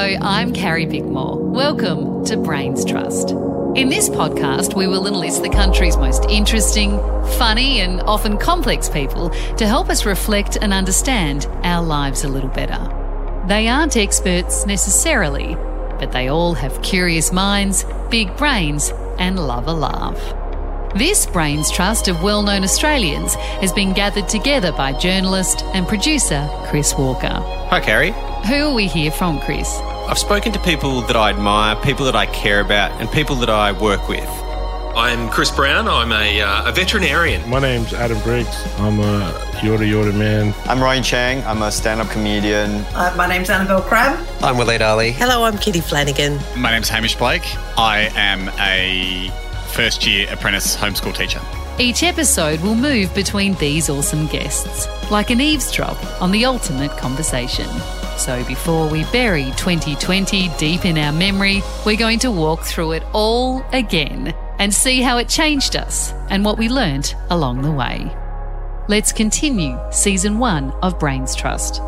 I'm Carrie Bickmore. Welcome to Brains Trust. In this podcast, we will enlist the country's most interesting, funny and often complex people to help us reflect and understand our lives a little better. They aren't experts necessarily, but they all have curious minds, big brains and love a laugh. This Brains Trust of well-known Australians has been gathered together by journalist and producer Chris Walker. Hi, Carrie. Who will we hear from, Chris? I've spoken to people that I admire, people that I care about, and people that I work with. I'm Chris Brown. I'm a veterinarian. My name's Adam Briggs. I'm a Yorta man. I'm Ryan Chang. I'm a stand-up comedian. My name's Annabelle Crabb. I'm Waleed Ali. Hello, I'm Kitty Flanagan. My name's Hamish Blake. I am a first-year apprentice homeschool teacher. Each episode will move between these awesome guests, like an eavesdrop on the ultimate conversation. So before we bury 2020 deep in our memory, we're going to walk through it all again and see how it changed us and what we learnt along the way. Let's continue Season 1 of Brains Trust.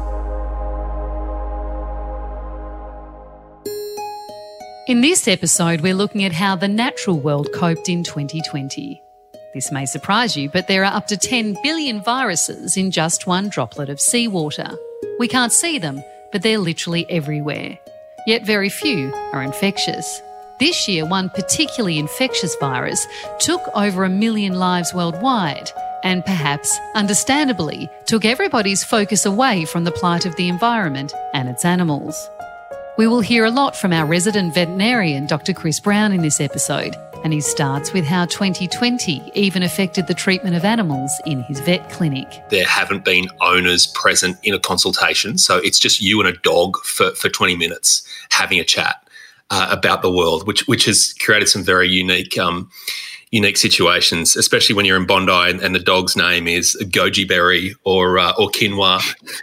In this episode, we're looking at how the natural world coped in 2020. This may surprise you, but there are up to 10 billion viruses in just one droplet of seawater. We can't see them, but they're literally everywhere. Yet very few are infectious. This year, one particularly infectious virus took over 1 million lives worldwide and perhaps, understandably, took everybody's focus away from the plight of the environment and its animals. We will hear a lot from our resident veterinarian, Dr. Chris Brown, in this episode, and he starts with how 2020 even affected the treatment of animals in his vet clinic. There haven't been owners present in a consultation, so it's just you and a dog for 20 minutes having a chat about the world, which has created some very unique situations, especially when you're in Bondi and the dog's name is goji berry or quinoa.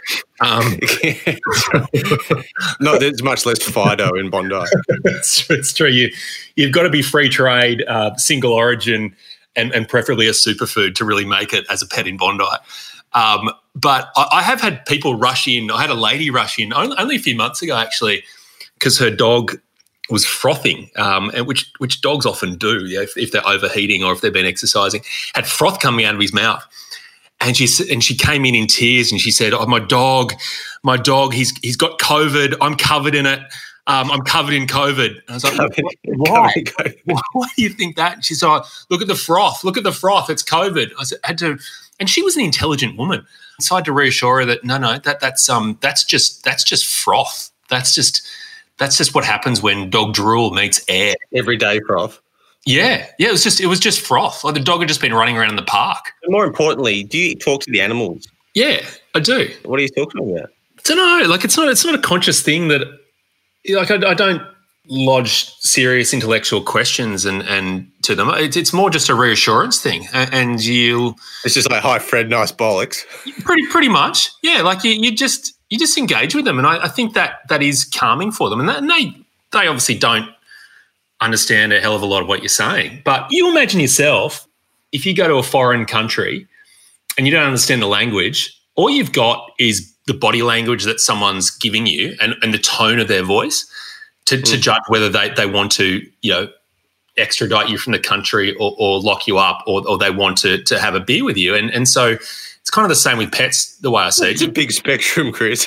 No, there's much less Fido in Bondi. It's true. You've got to be free trade, single origin, and preferably a superfood to really make it as a pet in Bondi. But I have had people rush in. I had a lady rush in only a few months ago, actually, because her dog was frothing, and which dogs often do, if they're overheating or if they've been exercising. Had froth coming out of his mouth. And she came in tears and she said, "Oh, my dog, he's got COVID. I'm covered in it. I'm covered in COVID." And I was like, "Why? Why do you think that?" She said, "Oh, look at the froth. It's COVID." I said, and she was an intelligent woman. So I had to reassure her that no, that's just froth. That's just what happens when dog drool meets air. Everyday froth. Yeah. It was just froth. Like the dog had just been running around in the park. And more importantly, do you talk to the animals? Yeah, I do. What are you talking about? I don't know. Like it's not a conscious thing that, like I don't lodge serious intellectual questions and to them. It's more just a reassurance thing. And it's just like, "Hi, Fred, nice bollocks." Pretty much. Yeah. Like you just engage with them, and I think that is calming for them, and they obviously don't understand a hell of a lot of what you're saying. But you imagine yourself, if you go to a foreign country and you don't understand the language, all you've got is the body language that someone's giving you and the tone of their voice to judge whether they want to, extradite you from the country or lock you up or they want to have a beer with you. And so it's kind of the same with pets, the way I see it. It's a big spectrum, Chris.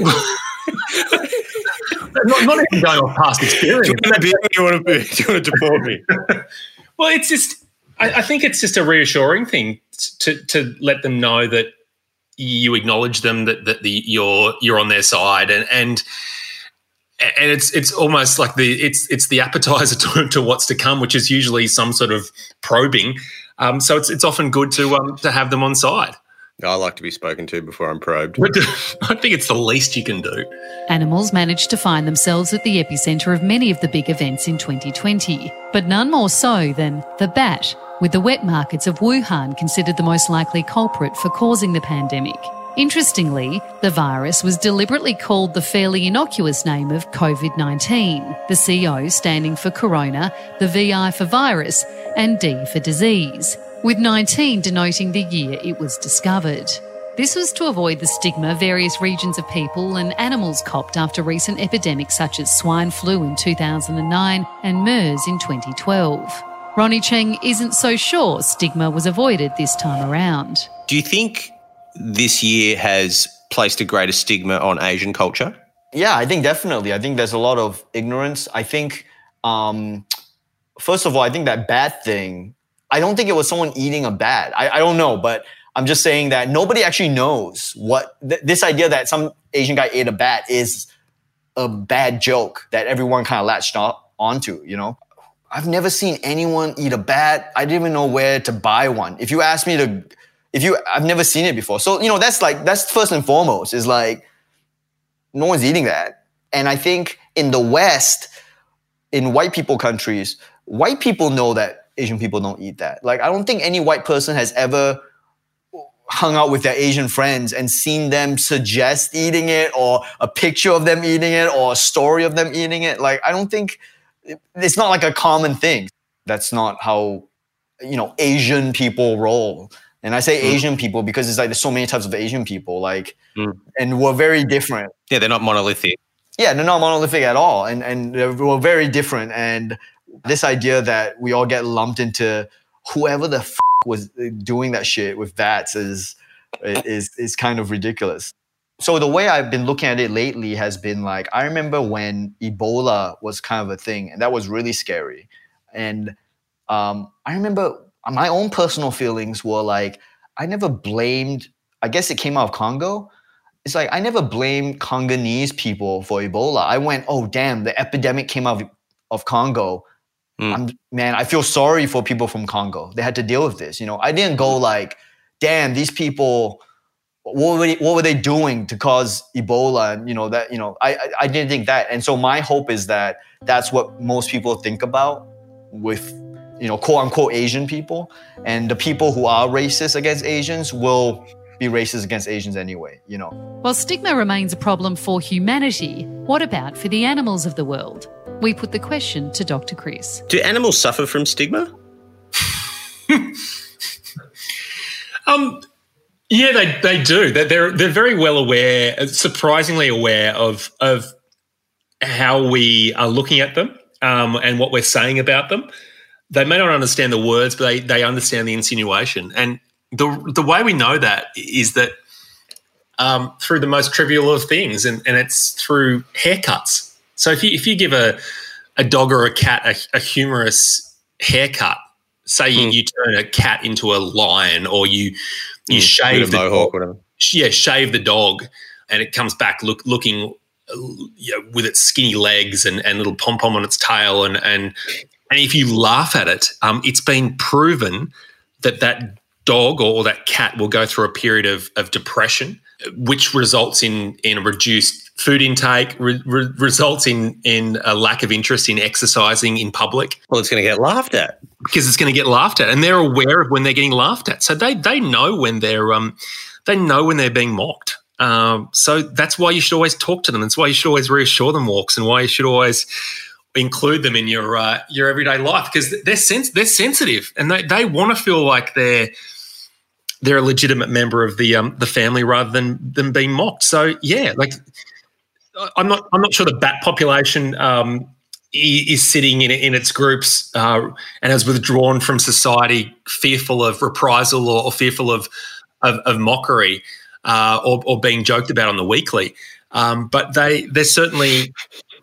Not even going off past experience. Do you want to deport me? Well, it's just I think it's just a reassuring thing to let them know that you acknowledge them, that you're on their side, and it's almost like it's the appetizer to what's to come, which is usually some sort of probing. So it's often good to have them on side. I like to be spoken to before I'm probed. I think it's the least you can do. Animals managed to find themselves at the epicentre of many of the big events in 2020, but none more so than the bat, with the wet markets of Wuhan considered the most likely culprit for causing the pandemic. Interestingly, the virus was deliberately called the fairly innocuous name of COVID-19, the CO standing for corona, the VI for virus, and D for disease, with 19 denoting the year it was discovered. This was to avoid the stigma various regions of people and animals copped after recent epidemics such as swine flu in 2009 and MERS in 2012. Ronnie Cheng isn't so sure stigma was avoided this time around. Do you think this year has placed a greater stigma on Asian culture? Yeah, I think definitely. I think there's a lot of ignorance. I think, first of all, I think that bat thing, I don't think it was someone eating a bat. I don't know, but I'm just saying that nobody actually knows what this idea that some Asian guy ate a bat is a bad joke that everyone kind of latched onto, you know? I've never seen anyone eat a bat. I didn't even know where to buy one. If you ask me I've never seen it before. So, you know, that's first and foremost is like, no one's eating that. And I think in the West, in white people countries, white people know that Asian people don't eat that. Like, I don't think any white person has ever hung out with their Asian friends and seen them suggest eating it or a picture of them eating it or a story of them eating it. Like, I don't think, it's not like a common thing. That's not how, you know, Asian people roll. And I say Asian people because it's like there's so many types of Asian people, like, and we're very different. Yeah, they're not monolithic. Yeah, they're not monolithic at all. And we're very different. And this idea that we all get lumped into whoever the was doing that shit with bats is kind of ridiculous. So the way I've been looking at it lately has been like, I remember when Ebola was kind of a thing, and that was really scary. And I remember my own personal feelings were like, I never blamed, I guess it came out of Congo. It's like, I never blamed Congolese people for Ebola. I went, oh, damn, the epidemic came out of Congo. Man, I feel sorry for people from Congo. They had to deal with this. You know, I didn't go like, damn, these people, what were they doing to cause Ebola? And, you know, that, you know, I didn't think that. And so my hope is that that's what most people think about with, you know, quote unquote Asian people. And the people who are racist against Asians will be racist against Asians anyway, you know. While stigma remains a problem for humanity, what about for the animals of the world? We put the question to Dr. Chris. Do animals suffer from stigma? Yeah, they do. They're very well aware, surprisingly aware of how we are looking at them and what we're saying about them. They may not understand the words, but they understand the insinuation. And the way we know that is that through the most trivial of things, and it's through haircuts. So if you give a dog or a cat a humorous haircut, say you turn a cat into a lion, or you shave the mohawk, whatever. Yeah, shave the dog, and it comes back looking with its skinny legs and little pom pom on its tail, and if you laugh at it, it's been proven that dog or that cat will go through a period of depression, which results in a reduced food intake, results in a lack of interest in exercising in public. Well, it's going to get laughed at. Because it's going to get laughed at, and they're aware of when they're getting laughed at. So they know when they're being mocked. So that's why you should always talk to them. That's why you should always reassure them walks, and why you should always include them in your everyday life, because they're sensitive, and they want to feel like they're a legitimate member of the family rather than being mocked. So yeah, like I'm not sure the bat population is sitting in its groups and has withdrawn from society, fearful of reprisal or fearful of mockery or being joked about on the weekly. But there's certainly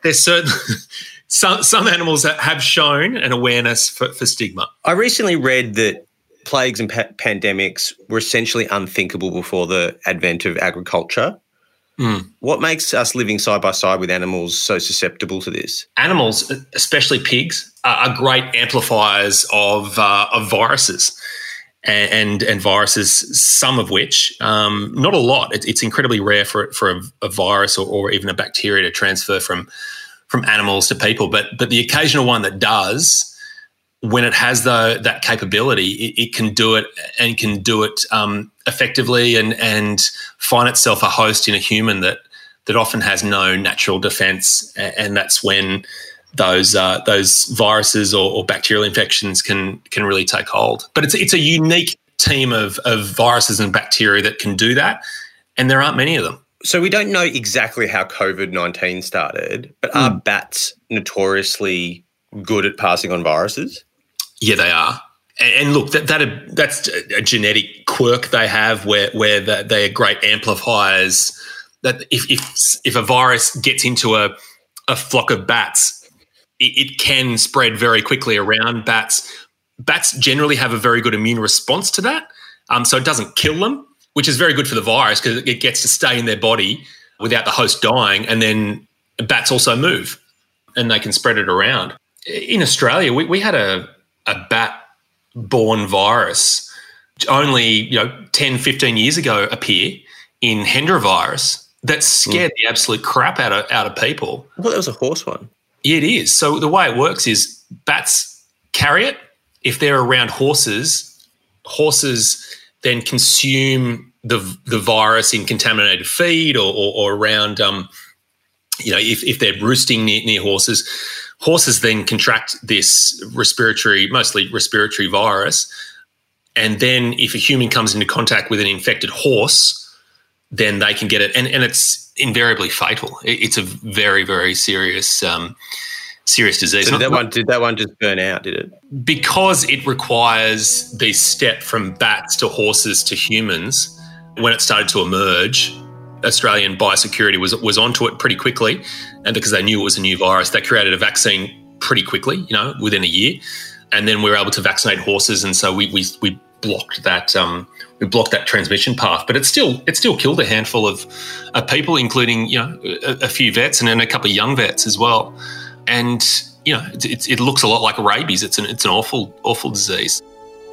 some animals that have shown an awareness for stigma. I recently read that plagues and pandemics were essentially unthinkable before the advent of agriculture. What makes us living side by side with animals so susceptible to this? Animals, especially pigs, are great amplifiers of viruses, and viruses, some of which, not a lot. It's incredibly rare for a virus or even a bacteria to transfer from animals to people, but the occasional one that does, when it has that capability, it can do it, and can do it effectively and find itself a host in a human that often has no natural defense, and that's when those viruses or bacterial infections can really take hold. But it's a unique team of viruses and bacteria that can do that, and there aren't many of them. So we don't know exactly how COVID-19 started, but are bats notoriously good at passing on viruses? Yeah, they are. And look, that's a genetic quirk they have where they are great amplifiers. That if a virus gets into a flock of bats, it can spread very quickly around bats. Bats generally have a very good immune response to that, so it doesn't kill them, which is very good for the virus because it gets to stay in their body without the host dying, and then bats also move and they can spread it around. In Australia, we had a bat-borne virus only 10, 15 years ago appear in Hendra virus that scared the absolute crap out of people. I thought that was a horse one. Yeah, it is. So the way it works is bats carry it. If they're around horses then consume the virus in contaminated feed or around, if they're roosting near horses. Horses then contract this mostly respiratory virus. And then if a human comes into contact with an infected horse, then they can get it. And it's invariably fatal. It's a very, very serious disease. So did that one just burn out, did it? Because it requires the step from bats to horses to humans, when it started to emerge, Australian biosecurity was onto it pretty quickly, and because they knew it was a new virus, they created a vaccine pretty quickly, within a year, and then we were able to vaccinate horses, and so we blocked that transmission path. But it still killed a handful of people, including a few vets and then a couple of young vets as well, and it looks a lot like rabies. It's an awful disease.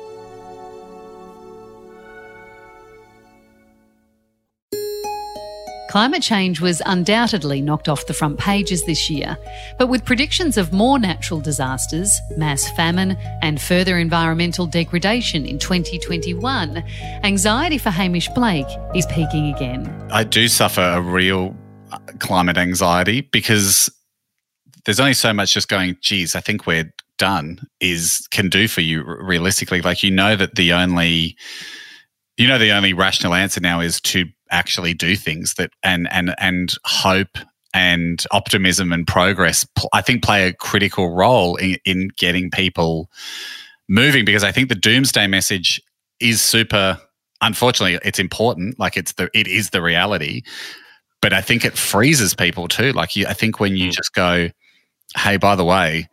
Climate change was undoubtedly knocked off the front pages this year, but with predictions of more natural disasters, mass famine and further environmental degradation in 2021, anxiety for Hamish Blake is peaking again. I do suffer a real climate anxiety because there's only so much just going, geez, I think we're done can do for you realistically. Like, that the only rational answer now is to actually do things that and hope and optimism and progress, I think, play a critical role in getting people moving, because I think the doomsday message is super, unfortunately, it's important. Like it is the reality, but I think it freezes people too. Like I think when you just go, hey, by the way,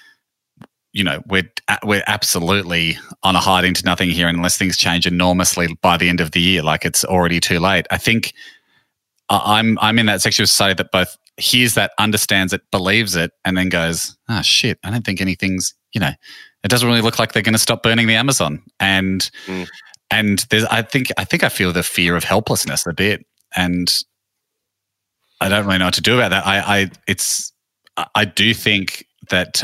we're absolutely on a hiding to nothing here unless things change enormously by the end of the year. Like it's already too late. I think I'm in that section of society that both hears that, understands it, believes it, and then goes, oh shit, I don't think anything's, it doesn't really look like they're going to stop burning the Amazon. And there's, I think I feel the fear of helplessness a bit, and I don't really know what to do about that. I do think that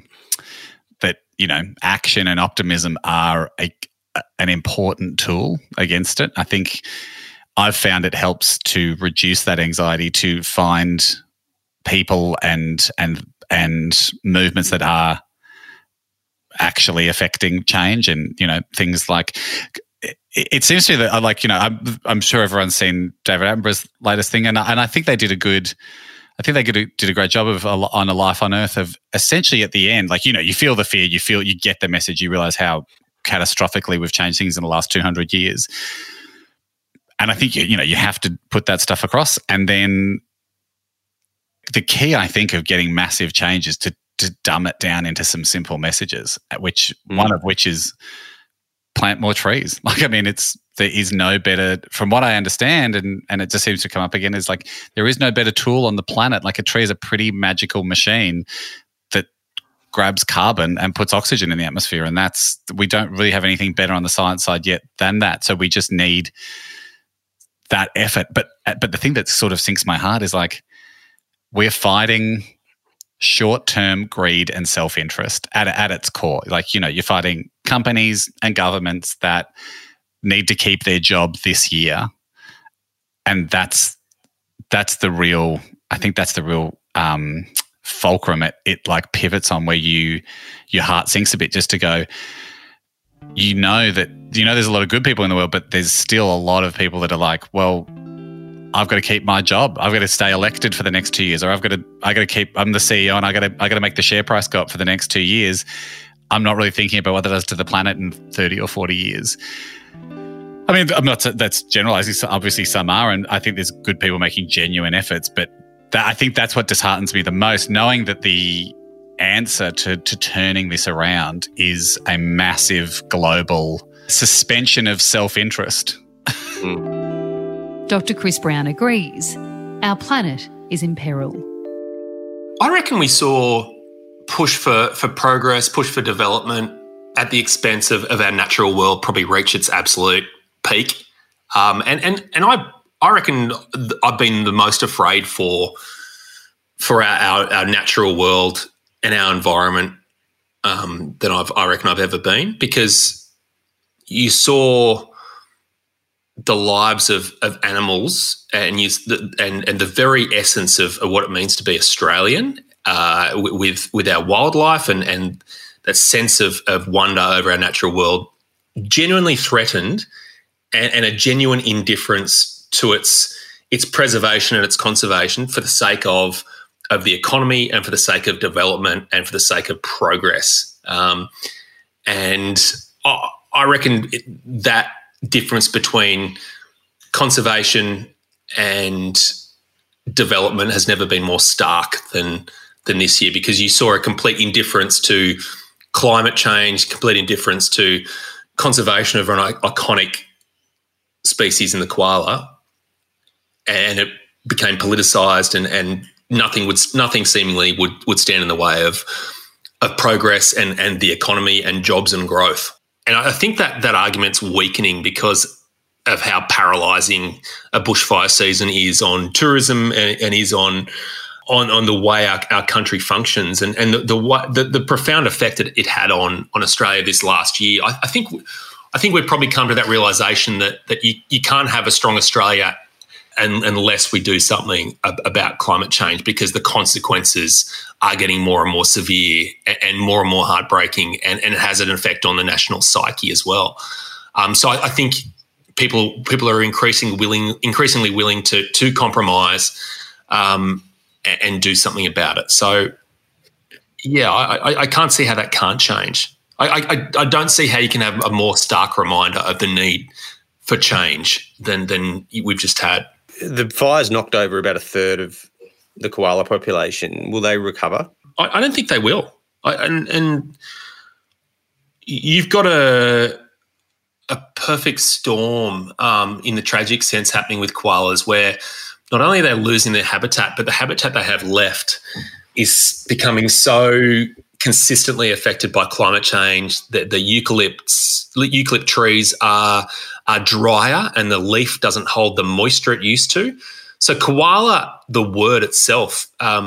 action and optimism are an important tool against it. I think I've found it helps to reduce that anxiety, to find people and movements that are actually affecting change, and things like. It seems to me that I'm sure everyone's seen David Attenborough's latest thing, and I think they did a great job of on A Life on Earth of essentially at the end, you feel the fear, you get the message, you realize how catastrophically we've changed things in the last 200 years. And I think, you have to put that stuff across. And then the key, I think, of getting massive change is to dumb it down into some simple messages, one of which is plant more trees. There is no better, from what I understand, and it just seems to come up again, is there is no better tool on the planet. Like a tree is a pretty magical machine that grabs carbon and puts oxygen in the atmosphere, and we don't really have anything better on the science side yet than that. So we just need that effort. But the thing that sort of sinks my heart is we're fighting short-term greed and self-interest at its core. You're fighting companies and governments that need to keep their job this year, and that's the real. I think that's the real fulcrum. It pivots on where your heart sinks a bit, just to go. there's a lot of good people in the world, but there's still a lot of people that are like, well, I've got to keep my job. I've got to stay elected for the next 2 years, or I'm the CEO and I got to make the share price go up for the next 2 years. I'm not really thinking about what that does to the planet in 30 or 40 years. I mean, that's generalizing. Obviously some are, and I think there's good people making genuine efforts, but I think that's what disheartens me the most, knowing that the answer to turning this around is a massive global suspension of self-interest. Dr. Chris Brown agrees. Our planet is in peril. I reckon we saw push for progress, push for development at the expense of our natural world probably reach its absolute peak. And I reckon I've been the most afraid for our natural world and our environment than I reckon I've ever been, because you saw the lives of animals and the very essence of what it means to be Australian with our wildlife and that sense of wonder over our natural world genuinely threatened, and a genuine indifference to its preservation and its conservation for the sake of the economy and for the sake of development and for the sake of progress. And I reckon that difference between conservation and development has never been more stark than this year, because you saw a complete indifference to climate change, complete indifference to conservation of an iconic species in the koala, and it became politicized, and nothing seemingly would stand in the way of progress and the economy and jobs and growth. And I think that argument's weakening because of how paralysing a bushfire season is on tourism and is on the way our country functions, and the profound effect that it had on Australia this last year. I think we've probably come to that realisation that you can't have a strong Australia unless we do something about climate change, because the consequences are getting more and more severe and more heartbreaking, and it has an effect on the national psyche as well. So I think people are increasingly willing to compromise and do something about it. So, yeah, I can't see how that can't change. I don't see how you can have a more stark reminder of the need for change than we've just had. The fires knocked over about a third of the koala population. Will they recover? I don't think they will. And you've got a perfect storm in the tragic sense happening with koalas, where not only are they losing their habitat, but the habitat they have left is becoming so consistently affected by climate change that the eucalypt trees are drier and the leaf doesn't hold the moisture it used to. So koala, the word itself,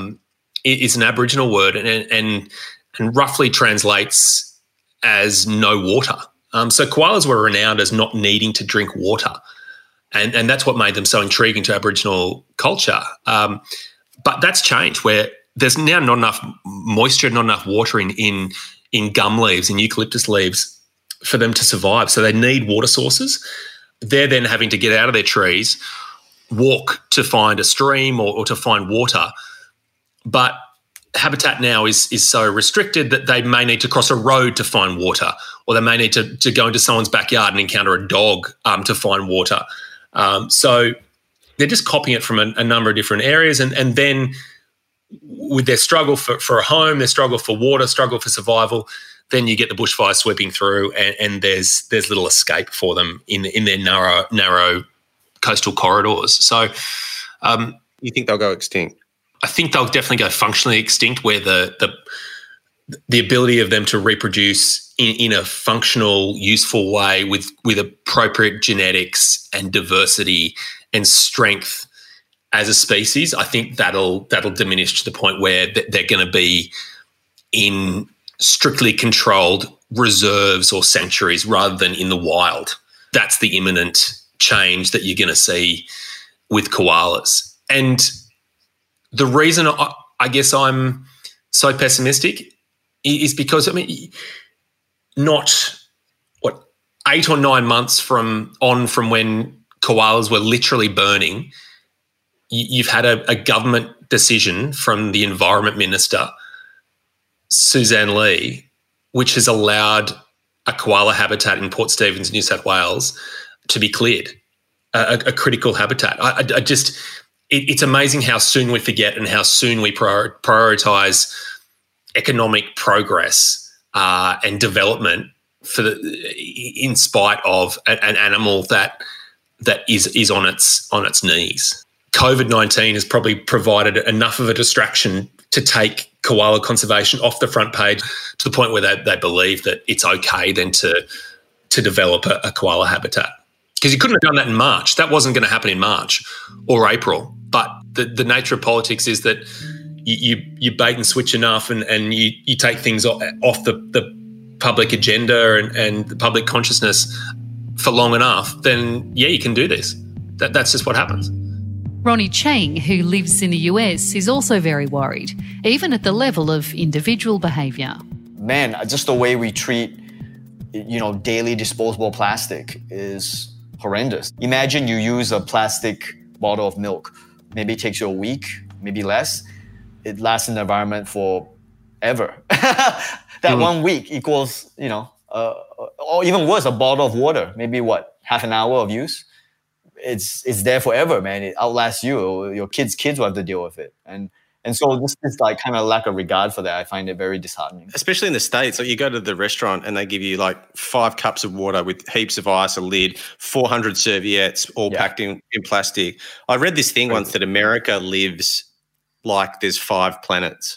is an Aboriginal word and roughly translates as no water. So koalas were renowned as not needing to drink water, and that's what made them so intriguing to Aboriginal culture. But that's changed, where there's now not enough moisture, not enough water in gum leaves, in eucalyptus leaves, for them to survive. So they need water sources. They're then having to get out of their trees, walk to find a stream or to find water. But habitat now is so restricted that they may need to cross a road to find water, or they may need to go into someone's backyard and encounter a dog to find water. So they're just copying it from a number of different areas, and then with their struggle for a home, their struggle for water, struggle for survival, then you get the bushfire sweeping through, and there's little escape for them in their narrow coastal corridors. So you think they'll go extinct? I think they'll definitely go functionally extinct, where the ability of them to reproduce in a functional, useful way with appropriate genetics and diversity and strength as a species, I think that'll diminish to the point where they're going to be in strictly controlled reserves or sanctuaries rather than in the wild. That's the imminent change that you're going to see with koalas. And the reason I guess I'm so pessimistic is because, not 8 or 9 months from when koalas were literally burning, you've had a government decision from the Environment Minister, Suzanne Lee, which has allowed a koala habitat in Port Stephens, New South Wales, to be cleared, a critical habitat. It's amazing how soon we forget and how soon we prioritise economic progress and development in spite of an animal that is on its knees. COVID-19 has probably provided enough of a distraction to take koala conservation off the front page to the point where they believe that it's okay then to develop a koala habitat. Because you couldn't have done that in March. That wasn't going to happen in March or April. But the nature of politics is that you bait and switch enough and you take things off the public agenda and the public consciousness for long enough, then, yeah, you can do this. That's just what happens. Ronnie Cheng, who lives in the US, is also very worried, even at the level of individual behaviour. Man, just the way we treat, daily disposable plastic is horrendous. Imagine you use a plastic bottle of milk. Maybe it takes you a week, maybe less. It lasts in the environment forever. That 1 week equals, or even worse, a bottle of water. Maybe half an hour of use. It's there forever, man. It outlasts you. Your kids will have to deal with it. And so this like kind of lack of regard for that, I find it very disheartening. Especially in the States, like you go to the restaurant and they give you like 5 cups of water with heaps of ice, a lid, 400 serviettes, all packed in plastic. I read this thing once that America lives like there's 5 planets.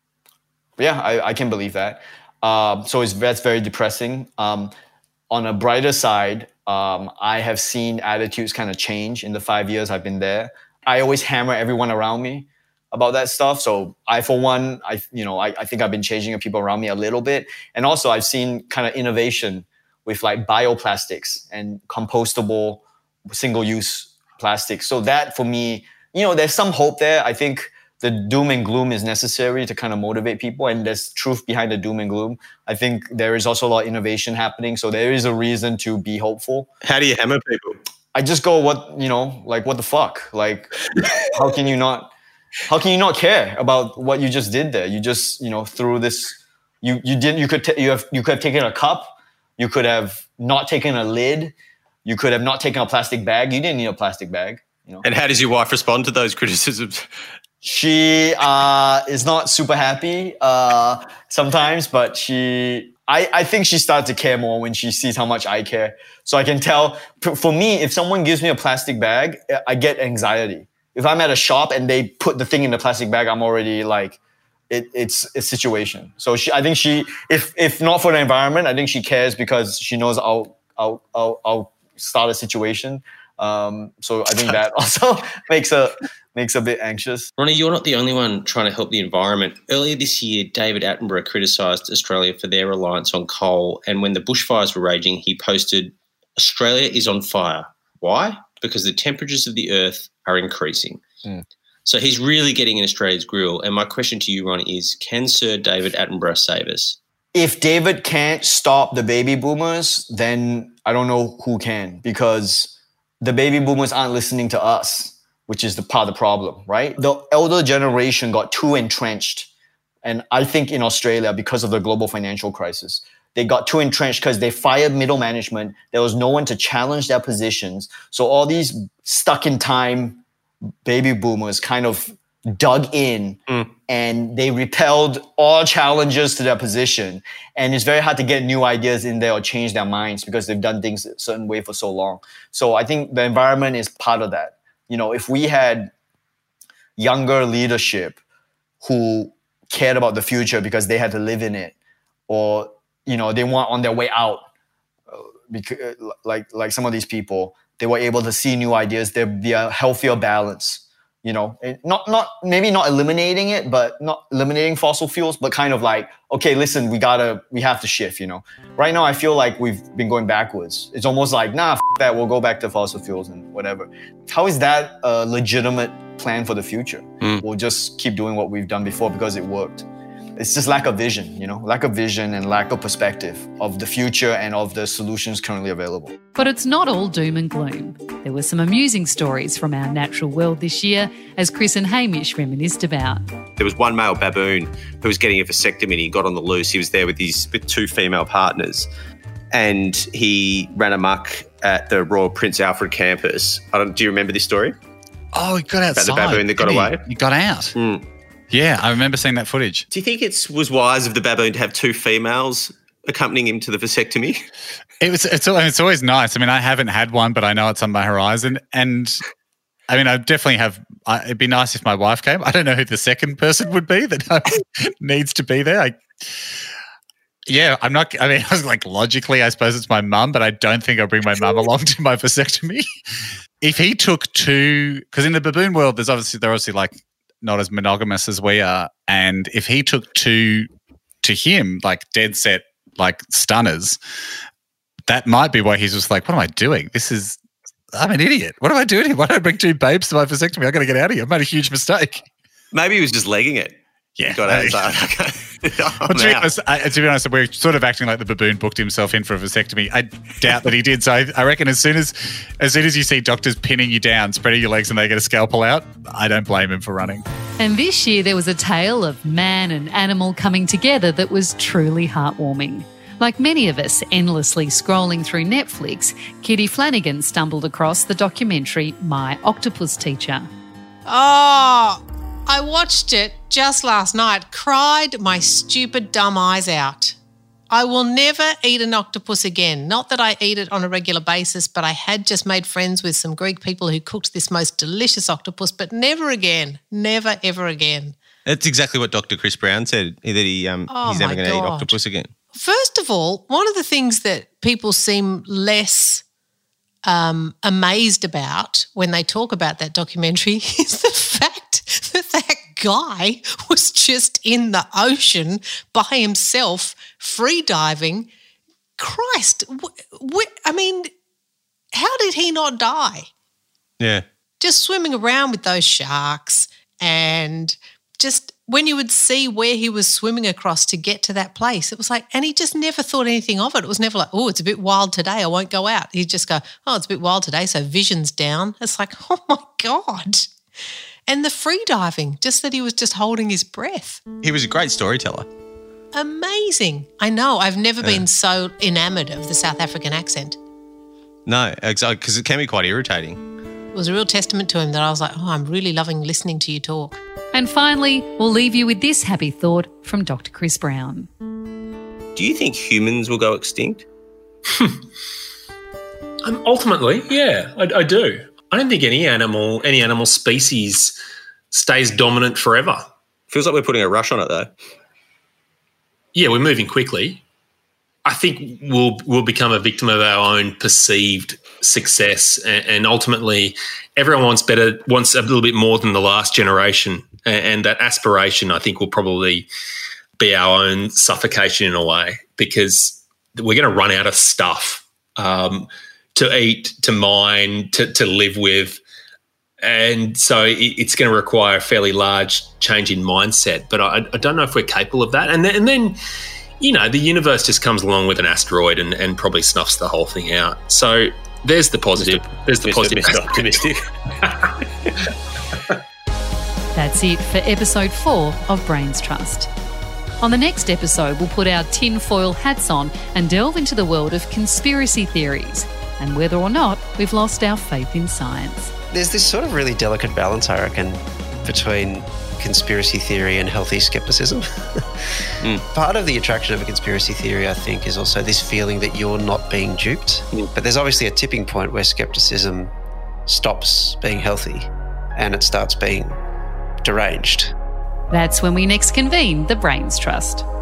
Yeah, I can believe that. So that's very depressing. On a brighter side, I have seen attitudes kind of change in the 5 years I've been there. I always hammer everyone around me about that stuff. So I, for one, I think I've been changing the people around me a little bit. And also I've seen kind of innovation with like bioplastics and compostable single-use plastics. So that for me, there's some hope there. I think the doom and gloom is necessary to kind of motivate people, and there's truth behind the doom and gloom. I think there is also a lot of innovation happening, so there is a reason to be hopeful. How do you hammer people? I just go, what the fuck? Like, how can you not care about what you just did there? You just, through this, you could have taken a cup, you could have not taken a lid, you could have not taken a plastic bag. You didn't need a plastic bag. And how does your wife respond to those criticisms? She is not super happy sometimes, but I think she starts to care more when she sees how much I care. So I can tell, for me, if someone gives me a plastic bag, I get anxiety. If I'm at a shop and they put the thing in the plastic bag, I'm already like, it's a situation. So I think if not for the environment, I think she cares because she knows I'll start a situation. So I think that also makes a bit anxious. Ronnie, you're not the only one trying to help the environment. Earlier this year, David Attenborough criticised Australia for their reliance on coal, and when the bushfires were raging, he posted, "Australia is on fire. Why? Because the temperatures of the earth are increasing." So he's really getting in Australia's grill. And my question to you, Ronnie, is can Sir David Attenborough save us? If David can't stop the baby boomers, then I don't know who can, because the baby boomers aren't listening to us, which is the part of the problem, right? The elder generation got too entrenched. And I think in Australia, because of the global financial crisis, they got too entrenched because they fired middle management. There was no one to challenge their positions. So all these stuck in time baby boomers kind of dug in and they repelled all challenges to their position. And it's very hard to get new ideas in there or change their minds because they've done things a certain way for so long. So I think the environment is part of that. If we had younger leadership who cared about the future because they had to live in it, or, they weren't on their way out, because, like some of these people, they were able to see new ideas. There'd be a healthier balance, maybe not eliminating it, but not eliminating fossil fuels, but kind of like, okay, listen, we have to shift, Right now, I feel like we've been going backwards. It's almost like, f that, we'll go back to fossil fuels and whatever. How is that a legitimate plan for the future? We'll just keep doing what we've done before because it worked. it's just lack of vision, lack of vision and lack of perspective of the future and of the solutions currently available. But it's not all doom and gloom. There were some amusing stories from our natural world this year, as Chris and Hamish reminisced about. There was one male baboon who was getting a vasectomy and he got on the loose. He was there with two female partners and he ran amok at the Royal Prince Alfred campus. Do you remember this story? Oh, he got outside. About the baboon that got away? He got out. Yeah, I remember seeing that footage. Do you think it was wise of the baboon to have two females accompanying him to the vasectomy? It's always nice. I mean, I haven't had one, but I know it's on my horizon. And I mean, I definitely have. It'd be nice if my wife came. I don't know who the second person would be that needs to be there. I'm not. I mean, I was like, logically, I suppose it's my mum, but I don't think I'll bring my mum along to my vasectomy. If he took two, because in the baboon world, they're obviously like not as monogamous as we are, and if he took two to him, like dead set, like stunners, that might be why he's just like, what am I doing? I'm an idiot. What am I doing here? Why don't I bring two babes to my vasectomy? I got to get out of here. I've made a huge mistake. Maybe he was just legging it. Yeah. Got out. To be honest, we're sort of acting like the baboon booked himself in for a vasectomy. I doubt that he did. So I reckon as soon as you see doctors pinning you down, spreading your legs and they get a scalpel out, I don't blame him for running. And this year there was a tale of man and animal coming together that was truly heartwarming. Like many of us endlessly scrolling through Netflix, Kitty Flanagan stumbled across the documentary My Octopus Teacher. Oh, I watched it just last night, cried my stupid dumb eyes out. I will never eat an octopus again. Not that I eat it on a regular basis, but I had just made friends with some Greek people who cooked this most delicious octopus, but never again. Never, ever again. That's exactly what Dr. Chris Brown said, that he's never going to eat octopus again. First of all, one of the things that people seem less amazed about when they talk about that documentary is the fact that guy was just in the ocean by himself, free diving. Christ, I mean, how did he not die? Yeah. Just swimming around with those sharks, and just when you would see where he was swimming across to get to that place, it was like, and he just never thought anything of it. It was never like, oh, it's a bit wild today, I won't go out. He'd just go, oh, it's a bit wild today, so vision's down. It's like, oh my God. And the free diving, just that he was just holding his breath. He was a great storyteller. Amazing. I know. I've never been so enamoured of the South African accent. No, exactly, because it can be quite irritating. It was a real testament to him that I was like, oh, I'm really loving listening to you talk. And finally, we'll leave you with this happy thought from Dr. Chris Brown. Do you think humans will go extinct? Ultimately, yeah, I do. I don't think any animal species stays dominant forever. Feels like we're putting a rush on it, though. Yeah, we're moving quickly. I think we'll become a victim of our own perceived success, and ultimately, everyone wants a little bit more than the last generation, and that aspiration, I think, will probably be our own suffocation in a way, because we're going to run out of stuff to eat, to mine, to live with. And so it's going to require a fairly large change in mindset. But I don't know if we're capable of that. And then you know, the universe just comes along with an asteroid and probably snuffs the whole thing out. So there's the positive. There's the positive. Mr. Optimistic. That's it for episode 4 of Brains Trust. On the next episode, we'll put our tinfoil hats on and delve into the world of conspiracy theories and whether or not we've lost our faith in science. There's this sort of really delicate balance, I reckon, between conspiracy theory and healthy skepticism. Part of the attraction of a conspiracy theory, I think, is also this feeling that you're not being duped. But there's obviously a tipping point where skepticism stops being healthy and it starts being deranged. That's when we next convene the Brains Trust.